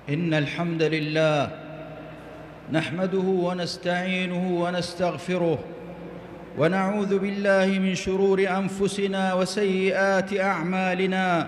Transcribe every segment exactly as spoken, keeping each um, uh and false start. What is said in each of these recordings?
إن الحمد لله نحمده ونستعينه ونستغفره ونعوذ بالله من شرور أنفسنا وسيئات أعمالنا.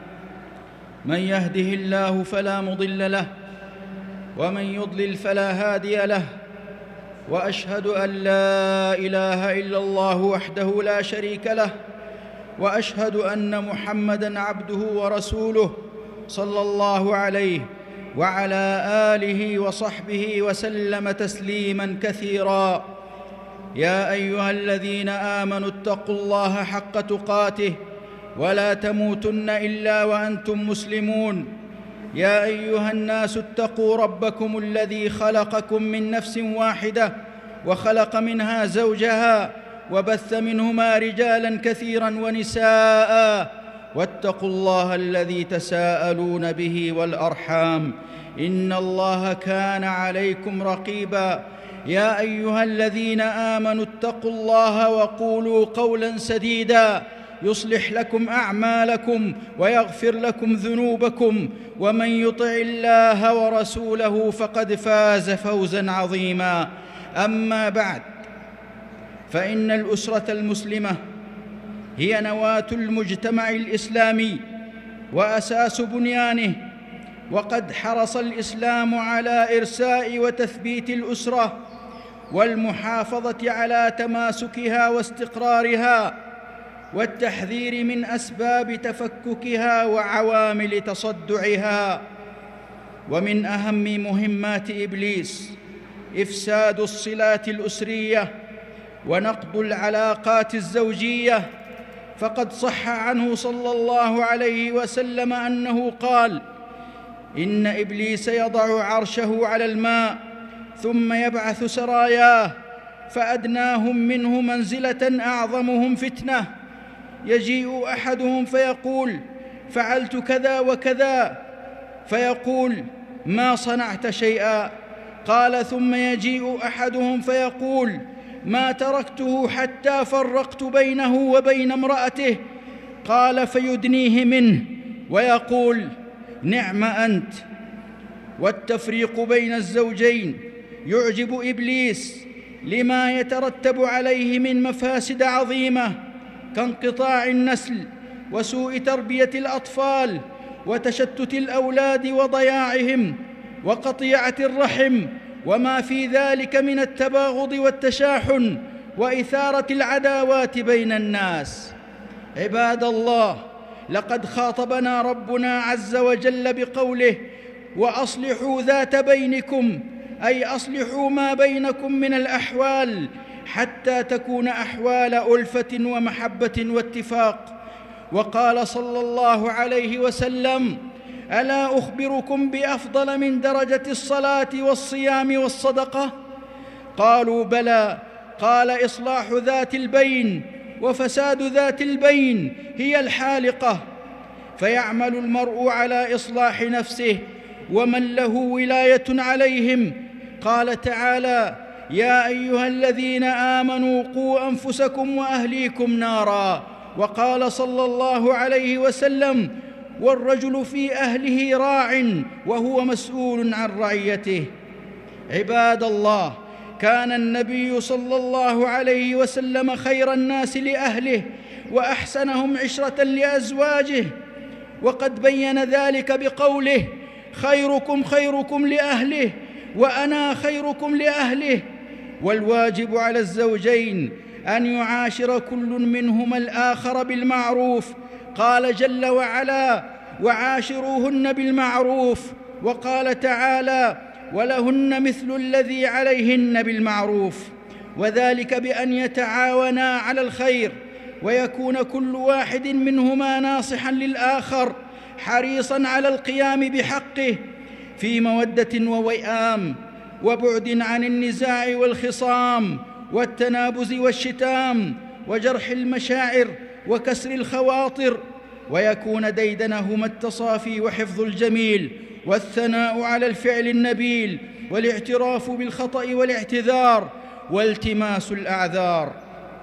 من يهده الله فلا مضل له ومن يضلل فلا هادي له، وأشهد أن لا إله إلا الله وحده لا شريك له، وأشهد أن محمدًا عبده ورسوله صلى الله عليه وعلى آله وصحبه وسلم تسليماً كثيراً. يا أيها الذين آمنوا اتقوا الله حق تقاته ولا تموتن إلا وأنتم مسلمون. يا أيها الناس اتقوا ربكم الذي خلقكم من نفس واحدة وخلق منها زوجها وبث منهما رجالاً كثيراً ونساءً، واتقوا الله الذي تساءلون به والأرحام إن الله كان عليكم رقيباً. يا أيها الذين آمنوا اتقوا الله وقولوا قولاً سديداً يصلح لكم أعمالكم ويغفر لكم ذنوبكم، ومن يطع الله ورسوله فقد فاز فوزاً عظيماً. أما بعد، فإن الأسرة المسلمة هي نواة المجتمع الإسلامي وأساس بنيانه، وقد حرص الإسلام على إرساء وتثبيت الأسرة والمحافظة على تماسكها واستقرارها، والتحذير من أسباب تفككها وعوامل تصدعها. ومن أهم مهمات إبليس إفساد الصلات الأسرية ونقض العلاقات الزوجية، فقد صح عنه صلى الله عليه وسلم أنه قال: إن إبليس يضع عرشه على الماء ثم يبعث سراياه، فأدناهم منه منزلة أعظمهم فتنة. يجيء أحدهم فيقول: فعلت كذا وكذا، فيقول: ما صنعت شيئا. قال: ثم يجيء أحدهم فيقول: ما تركته حتى فرقت بينه وبين امرأته. قال: فيدنيه منه ويقول: نعم أنت. والتفريق بين الزوجين يعجب إبليس لما يترتب عليه من مفاسد عظيمة، كانقطاع النسل وسوء تربية الأطفال وتشتت الأولاد وضياعهم وقطيعة الرحم، وما في ذلك من التباغض والتشاحن وإثارة العداوات بين الناس. عباد الله، لقد خاطبنا ربنا عز وجل بقوله: وأصلحوا ذات بينكم، أي أصلحوا ما بينكم من الأحوال حتى تكون أحوال ألفة ومحبة واتفاق. وقال صلى الله عليه وسلم: ألا أخبركم بأفضل من درجة الصلاة والصيام والصدقة؟ قالوا: بلى. قال: إصلاح ذات البين، وفساد ذات البين هي الحالقة. فيعمل المرء على إصلاح نفسه ومن له ولاية عليهم. قال تعالى: يا أيها الذين آمنوا قوا أنفسكم وأهليكم نارا. وقال صلى الله عليه وسلم: والرجل في أهله راع وهو مسؤول عن رعيته. عباد الله، كان النبي صلى الله عليه وسلم خير الناس لأهله وأحسنهم عشرة لأزواجه، وقد بين ذلك بقوله: خيركم خيركم لأهله وأنا خيركم لأهله. والواجب على الزوجين أن يعاشر كل منهما الآخر بالمعروف. قال جل وعلا: وعاشروهن بالمعروف. وقال تعالى: ولهن مثل الذي عليهن بالمعروف. وذلك بأن يتعاونا على الخير، ويكون كل واحد منهما ناصحاً للآخر حريصاً على القيام بحقه في مودة ووئام، وبعد عن النزاع والخصام والتنابز والشتام وجرح المشاعر وكسر الخواطر، ويكون ديدنهما التصافي وحفظ الجميل والثناء على الفعل النبيل والاعتراف بالخطأ والاعتذار والتماس الأعذار.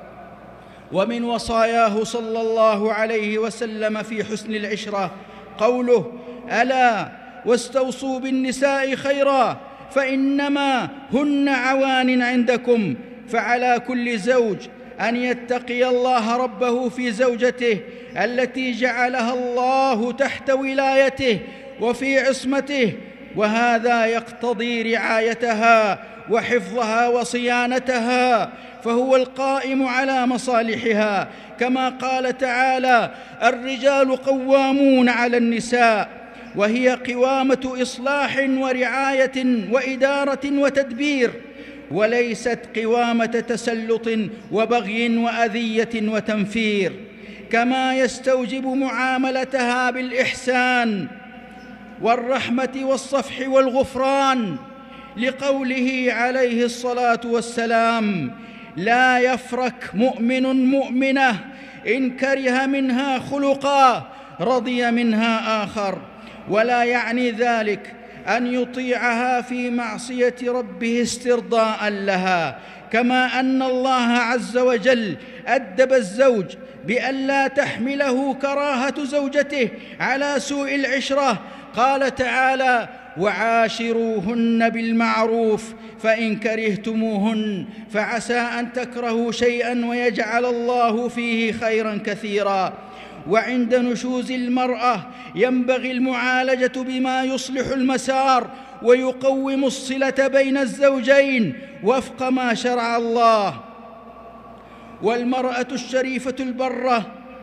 ومن وصاياه صلى الله عليه وسلم في حسن العشرة قوله: ألا واستوصوا بالنساء خيرا فإنما هن عوان عندكم. فعلى كل زوج أن يتقي الله ربه في زوجته التي جعلها الله تحت ولايته وفي عصمته، وهذا يقتضي رعايتها وحفظها وصيانتها، فهو القائم على مصالحها، كما قال تعالى: الرجال قوامون على النساء، وهي قوامة إصلاح ورعاية وإدارة وتدبير، وليست قوامة تسلط وبغي وأذية وتنفير. كما يستوجب معاملتها بالإحسان والرحمة والصفح والغفران، لقوله عليه الصلاة والسلام: لا يفرك مؤمن مؤمنة إن كره منها خلقا رضي منها آخر. ولا يعني ذلك أن يطيعها في معصية ربه استرضاء لها، كما أن الله عز وجل أدب الزوج بألا تحمله كراهة زوجته على سوء العشرة. قال تعالى: وعاشروهن بالمعروف فإن كرهتموهن فعسى أن تكرهوا شيئا ويجعل الله فيه خيرا كثيرا. وعند نشوز المرأة ينبغي المعالجة بما يصلح المسار ويقوم الصلة بين الزوجين وفق ما شرع الله. والمرأة الشريفة البرة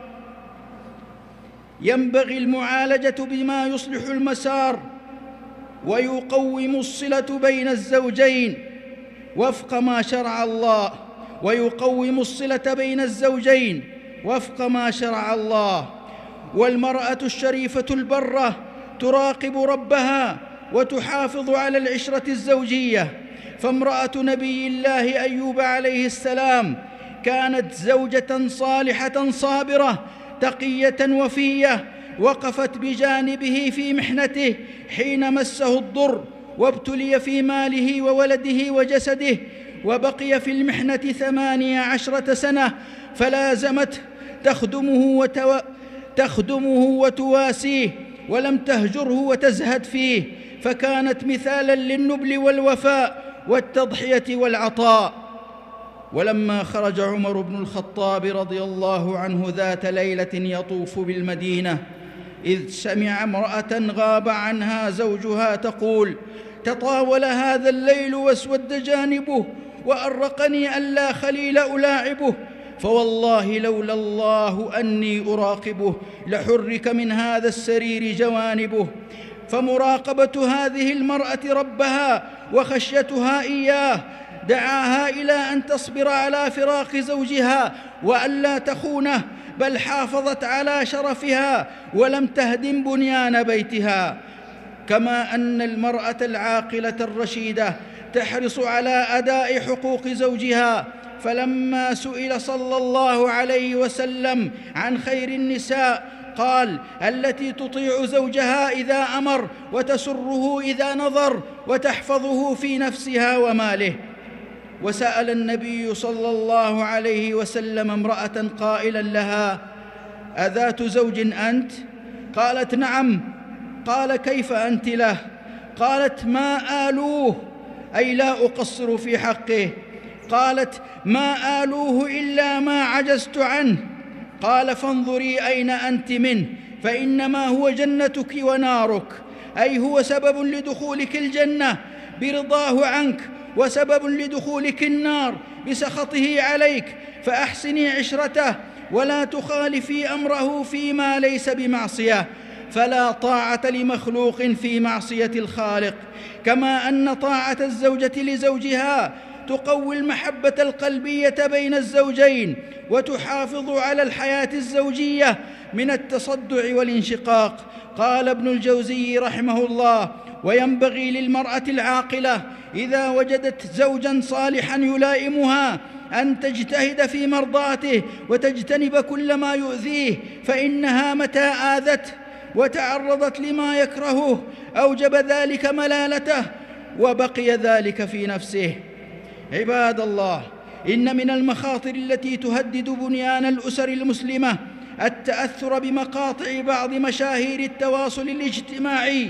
ينبغي المعالجة بما يصلح المسار ويقوم الصلة بين الزوجين وفق ما شرع الله ويقوم الصلة بين الزوجين وفق ما شرع الله. والمرأة الشريفة البرة تراقب ربها وتحافظ على العشرة الزوجية، فامرأة نبي الله أيوب عليه السلام كانت زوجة صالحة صابرة تقية وفية، وقفت بجانبه في محنته حين مسه الضر وابتلي في ماله وولده وجسده، وبقي في المحنة ثمانية عشرة سنة، فلازمته تخدمه, وتو... تخدمه وتواسيه، ولم تهجره وتزهد فيه، فكانت مثالا للنبل والوفاء والتضحية والعطاء. ولما خرج عمر بن الخطاب رضي الله عنه ذات ليلة يطوف بالمدينة، إذ سمع امرأة غاب عنها زوجها تقول: تطاول هذا الليل واسود جانبه، وأرقني ألا خليل ألاعبه، فوالله لولا الله أني أراقبه لحرك من هذا السرير جوانبه. فمراقبة هذه المرأة ربها وخشيتها إياه دعاها إلى أن تصبر على فراق زوجها وألا تخونه، بل حافظت على شرفها ولم تهدم بنيان بيتها. كما أن المرأة العاقلة الرشيدة تحرص على أداء حقوق زوجها، فلما سئل صلى الله عليه وسلم عن خير النساء قال: التي تطيع زوجها إذا أمر وتسره إذا نظر وتحفظه في نفسها وماله. وسأل النبي صلى الله عليه وسلم امرأة قائلا لها: أذات زوج أنت؟ قالت: نعم. قال: كيف أنت له؟ قالت: ما آلوه، أي لا أقصر في حقه. قالت: ما آلوه إلا ما عجزت عنه. قال: فانظري أين أنت منه، فإنما هو جنتك ونارك، أي هو سبب لدخولك الجنة برضاه عنك، وسبب لدخولك النار بسخطه عليك، فأحسني عشرته ولا تخالفي أمره فيما ليس بمعصية، فلا طاعة لمخلوق في معصية الخالق. كما أن طاعة الزوجة لزوجها تقوي المحبة القلبية بين الزوجين وتحافظ على الحياة الزوجية من التصدع والانشقاق. قال ابن الجوزي رحمه الله: وينبغي للمرأة العاقلة إذا وجدت زوجا صالحا يلائمها أن تجتهد في مرضاته وتجتنب كل ما يؤذيه، فإنها متى آذته وتعرضت لما يكرهه أوجب ذلك ملالته وبقي ذلك في نفسه. عباد الله، إن من المخاطر التي تهدد بنيان الأسر المسلمة التأثر بمقاطع بعض مشاهير التواصل الاجتماعي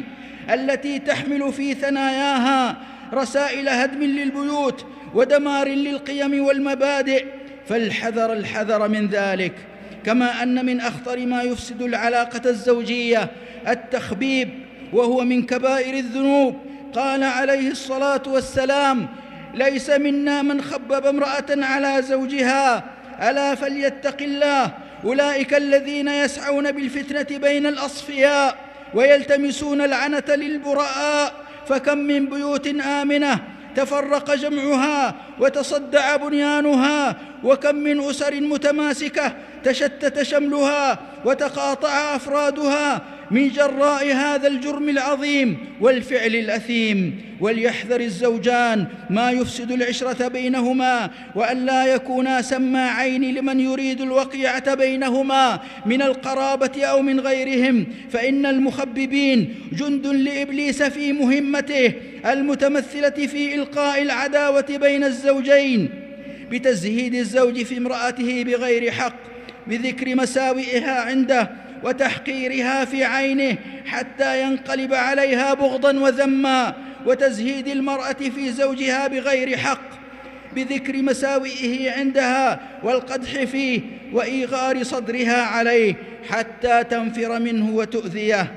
التي تحمل في ثناياها رسائل هدم للبيوت ودمار للقيم والمبادئ، فالحذر الحذر من ذلك. كما أن من أخطر ما يفسد العلاقة الزوجية التخبيب، وهو من كبائر الذنوب. قال عليه الصلاة والسلام: ليس منا من خبب امرأة على زوجها، ألا فليتق الله. أولئك الذين يسعون بالفتنة بين الأصفياء ويلتمسون العنة للبراء، فكم من بيوت آمنة تفرق جمعها وتصدع بنيانها، وكم من أسر متماسكة تشتت شملها وتقاطع أفرادها من جراء هذا الجرم العظيم والفعل الأثيم. وليحذر الزوجان ما يفسد العشرة بينهما، وأن لا يكونا سماعين لمن يريد الوقيعة بينهما من القرابة أو من غيرهم، فإن المخببين جند لإبليس في مهمته المتمثلة في إلقاء العداوة بين الزوجين بتزهيد الزوج في امرأته بغير حق، بذكر مساوئها عنده وتحقيرها في عينه حتى ينقلب عليها بغضا وذما، وتزهيد المرأة في زوجها بغير حق، بذكر مساوئه عندها والقدح فيه وإيغار صدرها عليه حتى تنفر منه وتؤذيه.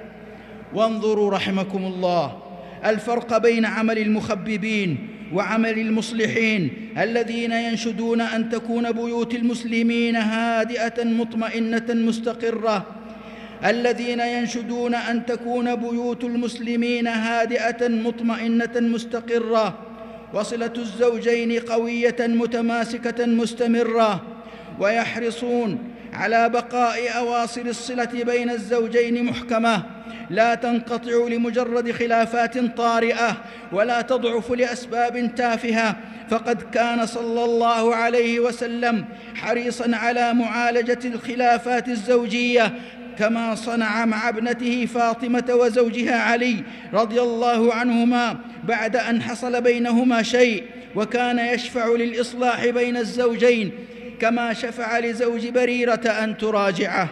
وانظروا رحمكم الله الفرق بين عمل المخببين وعمل المصلحين الذين ينشدون أن تكون بيوت المسلمين هادئة مطمئنة مستقرة الذين ينشدون أن تكون بيوت المسلمين هادئة مطمئنة مستقرة وصلة الزوجين قوية متماسكة مستمرة، ويحرصون على بقاء أواصر الصلة بين الزوجين محكمة لا تنقطع لمجرد خلافات طارئة ولا تضعف لأسباب تافهة. فقد كان صلى الله عليه وسلم حريصاً على معالجة الخلافات الزوجية، كما صنع مع ابنته فاطمة وزوجها علي رضي الله عنهما بعد أن حصل بينهما شيء، وكان يشفع للإصلاح بين الزوجين كما شفع لزوج بريرة أن تراجعه.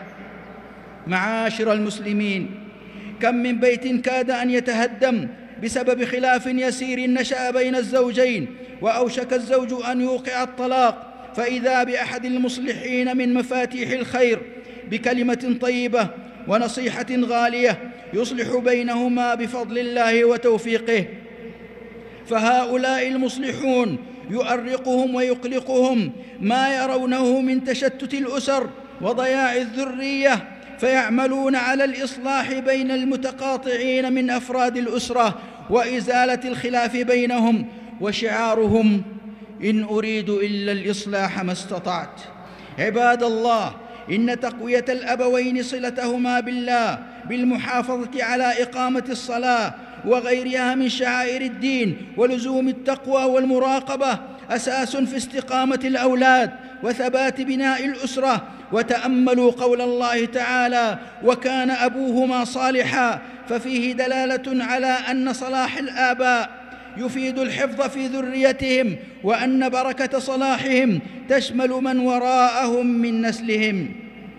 معاشر المسلمين، كم من بيت كاد أن يتهدم بسبب خلاف يسير نشأ بين الزوجين، وأوشك الزوج أن يوقع الطلاق، فإذا بأحد المصلحين من مفاتيح الخير بكلمة طيبة ونصيحة غالية يصلح بينهما بفضل الله وتوفيقه. فهؤلاء المصلحون يؤرقهم ويقلقهم ما يرونه من تشتت الأسر وضياع الذرية، فيعملون على الإصلاح بين المتقاطعين من أفراد الأسرة وإزالة الخلاف بينهم، وشعارهم: إن أريد إلا الإصلاح ما استطعت. عباد الله، إن تقوية الأبوين صلتهما بالله بالمحافظة على إقامة الصلاة وغيرها من شعائر الدين ولزوم التقوى والمراقبة أساس في استقامة الأولاد وثبات بناء الأسرة. وتأملوا قول الله تعالى: وكان أبوهما صالحا، ففيه دلالة على أن صلاح الآباء يفيد الحفظ في ذريتهم، وأن بركة صلاحهم تشمل من وراءهم من نسلهم.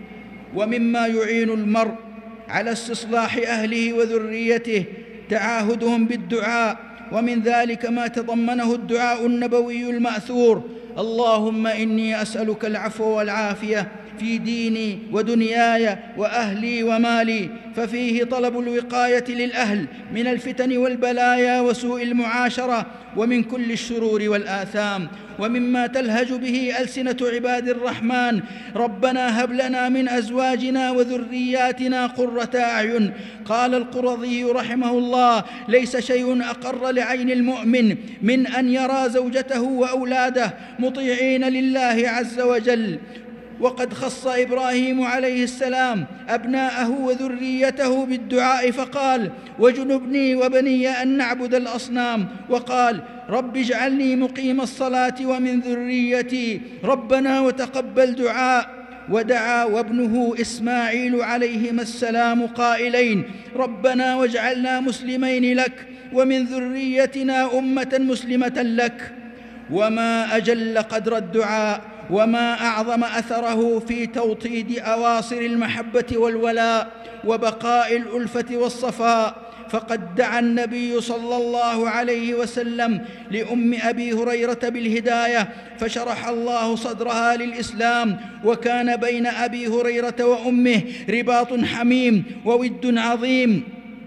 ومما يعين المرء على استصلاح أهله وذريته تعاهدهم بالدعاء، ومن ذلك ما تضمنه الدعاء النبوي المأثور: اللهم إني أسألك العفو والعافية في ديني ودنياي وأهلي ومالي، ففيه طلب الوقاية للأهل من الفتن والبلايا وسوء المعاشرة ومن كل الشرور والآثام. ومما تلهج به ألسنة عباد الرحمن: ربنا هب لنا من أزواجنا وذرياتنا قرة أعين. قال القرظي رحمه الله: ليس شيء أقر لعين المؤمن من أن يرى زوجته وأولاده مطيعين لله عز وجل. وقد خص إبراهيم عليه السلام أبناءه وذريته بالدعاء فقال: واجنبني وبني أن نعبد الأصنام. وقال: رب اجعلني مقيم الصلاة ومن ذريتي ربنا وتقبل دعاء. ودعا وابنه إسماعيل عليهما السلام قائلين: ربنا واجعلنا مسلمين لك ومن ذريتنا أمة مسلمة لك. وما أجل قدر الدعاء وما أعظم أثره في توطيد أواصر المحبة والولاء وبقاء الألفة والصفاء. فقد دعا النبي صلى الله عليه وسلم لأم أبي هريرة بالهداية فشرح الله صدرها للإسلام، وكان بين أبي هريرة وأمه رباط حميم وود عظيم.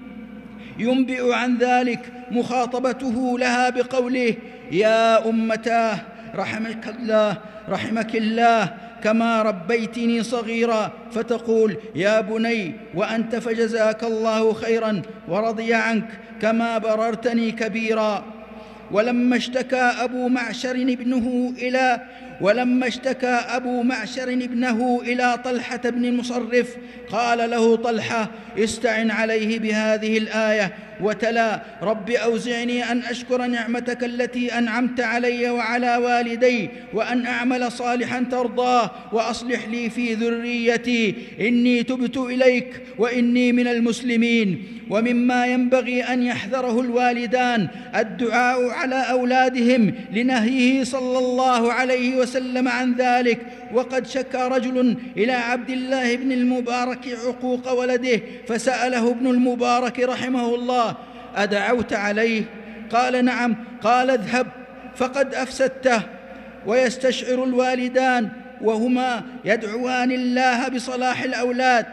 ينبئ عن ذلك مخاطبته لها بقوله: يا أمتاه رحمك الله رحمك الله كما ربيتني صغيرا، فتقول: يا بني وأنت فجزاك الله خيرا ورضي عنك كما بررتني كبيرا. ولما اشتكى أبو معشر ابنه إلى ولما اشتكى أبو معشر ابنه إلى طلحة بن المصرف قال له طلحة: استعن عليه بهذه الآية، وتلا: رب أوزعني أن أشكر نعمتك التي أنعمت علي وعلى والدي وأن أعمل صالحا ترضاه وأصلح لي في ذريتي إني تبت إليك وإني من المسلمين. ومما ينبغي أن يحذره الوالدان الدعاء على أولادهم لنهيه صلى الله عليه وسلم عن ذلك. وقد شكى رجل إلى عبد الله بن المبارك عقوق ولده فسأله ابن المبارك رحمه الله: أدعوت عليه؟ قال: نعم. قال: اذهب فقد أفسدته. ويستشعر الوالدان وهما يدعوان الله بصلاح الأولاد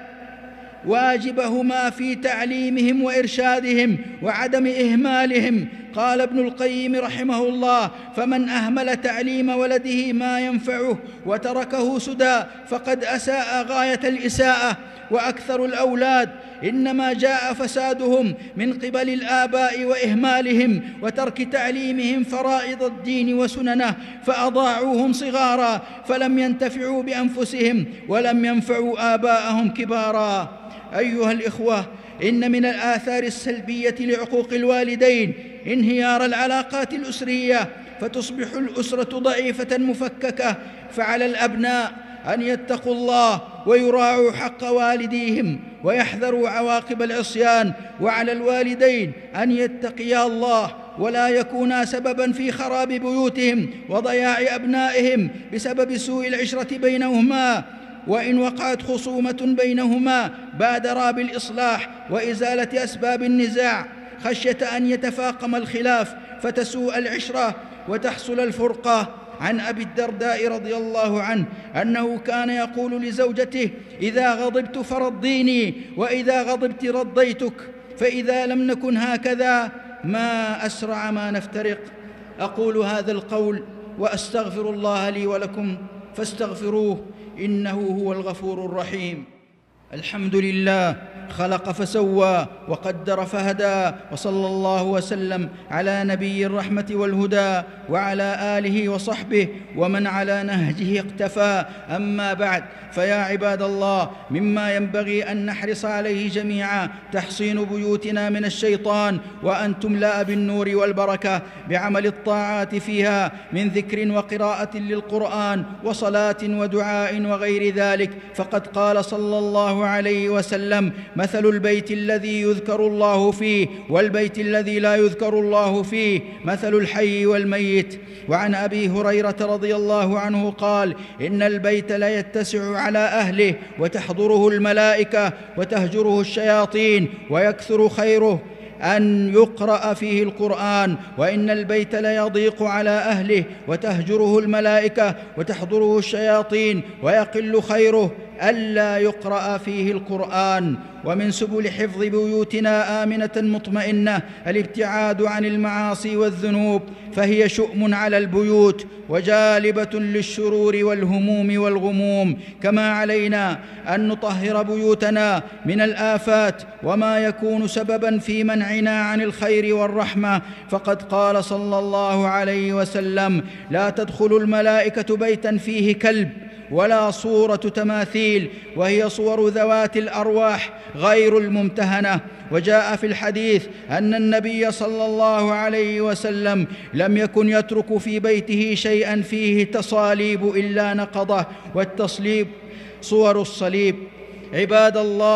واجبهما في تعليمهم وإرشادهم وعدم إهمالهم. قال ابن القيم رحمه الله: فمن أهمل تعليم ولده ما ينفعه وتركه سدى فقد أساء غاية الإساءة. وأكثر الأولاد إنما جاء فسادهم من قبل الآباء وإهمالهم وترك تعليمهم فرائض الدين وسننه، فأضاعوهم صغارا فلم ينتفعوا بأنفسهم ولم ينفعوا آباءهم كبارا. أيها الإخوة، إن من الآثار السلبية لعقوق الوالدين انهيار العلاقات الأسرية، فتصبح الأسرة ضعيفة مفككة. فعلى الأبناء أن يتقوا الله ويراعوا حق والديهم ويحذروا عواقب العصيان، وعلى الوالدين أن يتقيا الله ولا يكونا سببا في خراب بيوتهم وضياع أبنائهم بسبب سوء العشرة بينهما. وإن وقعت خصومة بينهما بادرا بالإصلاح وإزالة أسباب النزاع خشية أن يتفاقم الخلاف فتسوء العشرة وتحصل الفرقة. عن أبي الدرداء رضي الله عنه أنه كان يقول لزوجته: إذا غضبت فرضيني، وإذا غضبت رضيتك، فإذا لم نكن هكذا ما أسرع ما نفترق. أقول هذا القول وأستغفر الله لي ولكم فاستغفروه إنه هو الغفور الرحيم. الحمد لله، خلق فسوى وقدر فهدى، وصلى الله وسلم على نبي الرحمة والهدى وعلى آله وصحبه ومن على نهجه اقتفى. أما بعد، فيا عباد الله، مما ينبغي أن نحرص عليه جميعا تحصين بيوتنا من الشيطان، وأن تملأ بالنور والبركة بعمل الطاعات فيها من ذكر وقراءة للقرآن وصلاة ودعاء وغير ذلك. فقد قال صلى الله عليه وسلم: مثل البيت الذي يذكر الله فيه والبيت الذي لا يذكر الله فيه مثل الحي والميت. وعن أبي هريرة رضي الله عنه قال: إن البيت لا يتسع على أهله وتحضره الملائكة وتهجره الشياطين ويكثر خيره أن يقرأ فيه القرآن، وإن البيت ليضيق على أهله وتهجره الملائكة وتحضره الشياطين ويقل خيره ألا يقرأ فيه القرآن. ومن سبل حفظ بيوتنا آمنة مطمئنة الابتعاد عن المعاصي والذنوب، فهي شؤم على البيوت وجالبة للشرور والهموم والغموم. كما علينا أن نطهر بيوتنا من الآفات وما يكون سببا في منعنا عن الخير والرحمة. فقد قال صلى الله عليه وسلم: لا تدخل الملائكة بيتا فيه كلب ولا صورة تماثيل، وهي صور ذوات الأرواح غير الممتهنة. وجاء في الحديث أن النبي صلى الله عليه وسلم لم يكن يترك في بيته شيئا فيه تصاليب إلا نقضه، والتصليب صور الصليب. عباد الله،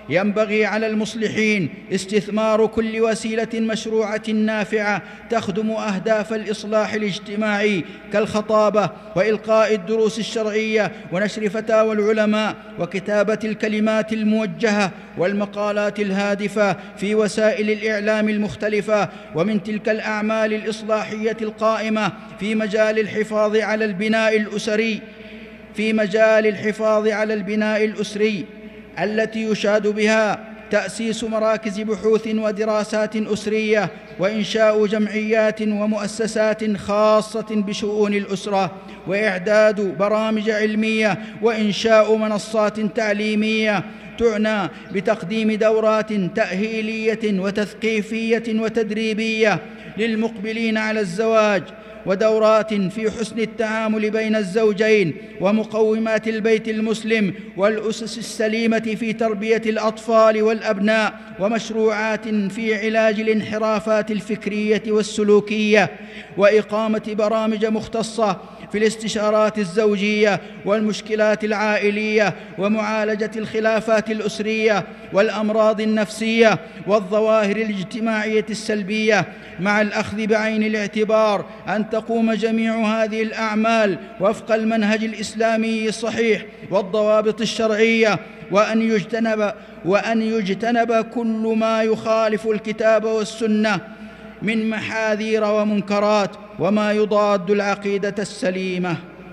ينبغي على المصلحين استثمار كل وسيلة مشروعة نافعة تخدم أهداف الإصلاح الاجتماعي كالخطابة وإلقاء الدروس الشرعية ونشر فتاوى العلماء وكتابة الكلمات الموجهة والمقالات الهادفة في وسائل الإعلام المختلفة. ومن تلك الأعمال الإصلاحية القائمة في مجال الحفاظ على البناء الأسري في مجال الحفاظ على البناء الأسري التي يشاد بها تأسيس مراكز بحوث ودراسات أسرية وإنشاء جمعيات ومؤسسات خاصة بشؤون الأسرة وإعداد برامج علمية وإنشاء منصات تعليمية تعنى بتقديم دورات تأهيلية وتثقيفية وتدريبية للمقبلين على الزواج ودورات في حسن التعامل بين الزوجين ومقومات البيت المسلم والأسس السليمة في تربية الأطفال والأبناء ومشروعات في علاج الانحرافات الفكرية والسلوكية وإقامة برامج مختصة في الاستشارات الزوجية والمشكلات العائلية ومعالجة الخلافات الأسرية والأمراض النفسية والظواهر الاجتماعية السلبية، مع الأخذ بعين الاعتبار أن تقوم جميع هذه الأعمال وفق المنهج الإسلامي الصحيح والضوابط الشرعية، وأن يجتنب, وأن يجتنب كل ما يخالف الكتاب والسنة من محاذير ومنكرات وما يضاد العقيدة السليمة.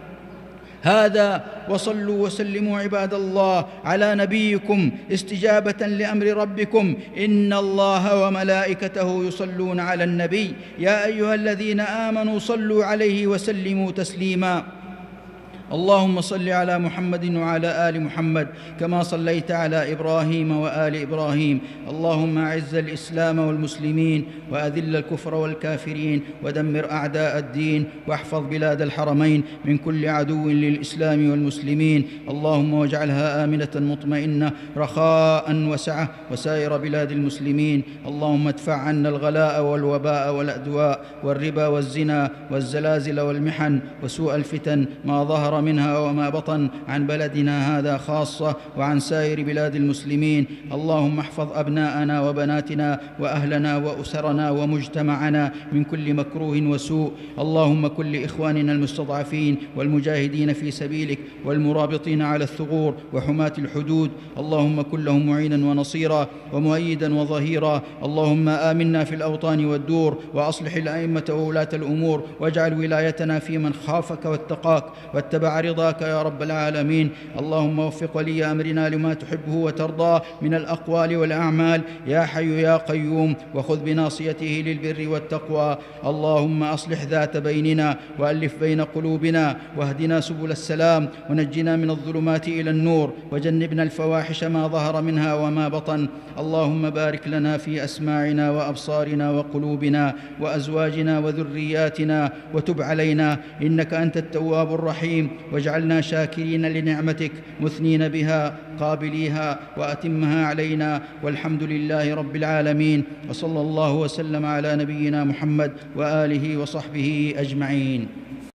هذا، وصلوا وسلموا عباد الله على نبيكم استجابة لأمر ربكم إن الله وملائكته يصلون على النبي يا أيها الذين آمنوا صلوا عليه وسلموا تسليما. اللهم صل على محمد وعلى آل محمد كما صليت على إبراهيم وآل إبراهيم. اللهم أعز الإسلام والمسلمين وأذل الكفر والكافرين ودمر أعداء الدين واحفظ بلاد الحرمين من كل عدو للإسلام والمسلمين. اللهم واجعلها آمنة مطمئنة رخاء وسعة وسائر بلاد المسلمين. اللهم ادفع عنا الغلاء والوباء والأدواء والربا والزنا والزلازل والمحن وسوء الفتن ما ظهر منها وما بطن عن بلدنا هذا خاصة وعن سائر بلاد المسلمين. اللهم احفظ أبناءنا وبناتنا وأهلنا وأسرنا ومجتمعنا من كل مكروه وسوء. اللهم كن لإخواننا المستضعفين والمجاهدين في سبيلك والمرابطين على الثغور وحماة الحدود. اللهم كن لهم معينا ونصيرا ومؤيدا وظهيرا. اللهم آمنا في الأوطان والدور وأصلح الأئمة وولاة الأمور واجعل ولايتنا في من خافك واتقاك واتبع رضاك يا رب العالمين. اللهم وفق ولي أمرنا لما تحبه وترضاه من الأقوال والأعمال يا حي يا قيوم، وخذ بناصيته للبر والتقوى. اللهم أصلح ذات بيننا وألف بين قلوبنا واهدنا سبل السلام ونجنا من الظلمات إلى النور وجنبنا الفواحش ما ظهر منها وما بطن. اللهم بارك لنا في أسماعنا وأبصارنا وقلوبنا وأزواجنا وذرياتنا وتب علينا إنك أنت التواب الرحيم، واجعلنا شاكرين لنعمتك مثنين بها قابليها وأتمها علينا، والحمد لله رب العالمين. وصلى الله وسلم على نبينا محمد وآله وصحبه أجمعين.